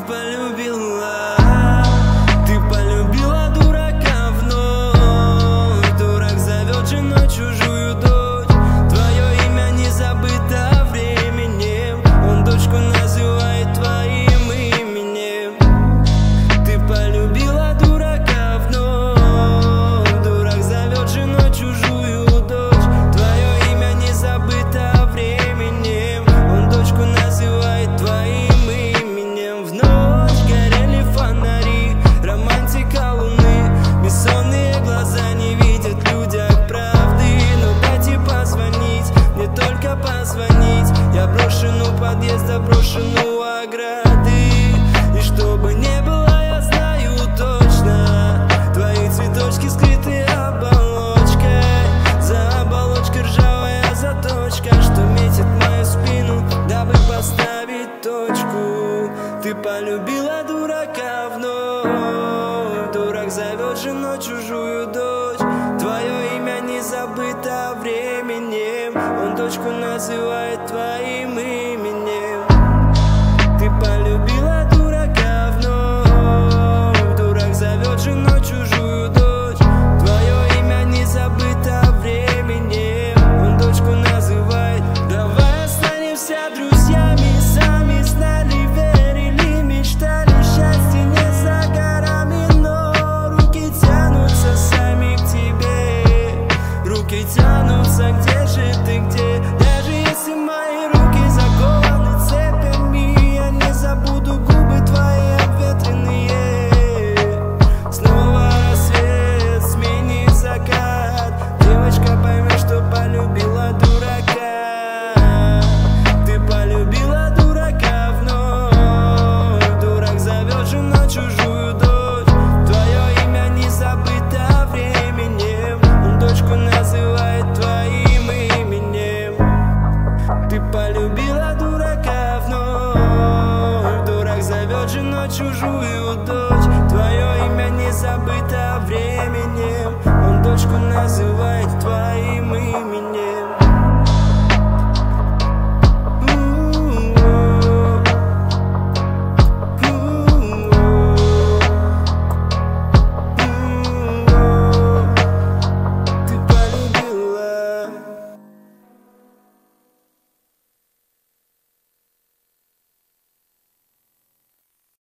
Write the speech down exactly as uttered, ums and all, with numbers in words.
полюбила, ты полюбила дурака вновь. Дурак зовет женой чужую дочь, твое имя не забыто временем. Он дочку называет твоим именем. Ты полюбила дурака вновь, дурак зовет женой чужую дочь, твое имя не забыто временем. Он дочку называет твоим именем. В ночь горели фонари, романтика луны, бессонные глаза не видят в людях правды. Но дайте позвонить, не только позвонить. Я брошен у подъезда, брошен у ограды. И чтобы не было, я знаю точно, твои цветочки скрыты оболочкой. За оболочкой ржавая заточка, что метит мою спину, дабы поставить точку. Ты полюбила дурака вновь, дурак зовет женой чужую дочь, твое имя не забыто временем. Он дочку называет твоим именем. Ты полюбила дурака вновь, дурак зовет женой чужую дочь, твое имя не забыто временем. Он дочку называет. Давай останемся друзьями, сами знали, верили, мечтали, счастье не за горами, но руки тянутся сами к тебе. Руки тянутся, где же ты, где? Даже если мои руки закованы цепями, я не забуду губы твои обветренные. Снова рассвет сменит закат, девочка поймет, что полюбила дурака. Ты полюбила дурака вновь, дурак зовет женой чужую дочь, твое имя не забыто временем. Он дочку называет твоим именем. Ты полюбила дурака вновь, дурак зовет женой чужую дочь, твое имя не забыто временем. Он дочку называет твоим именем.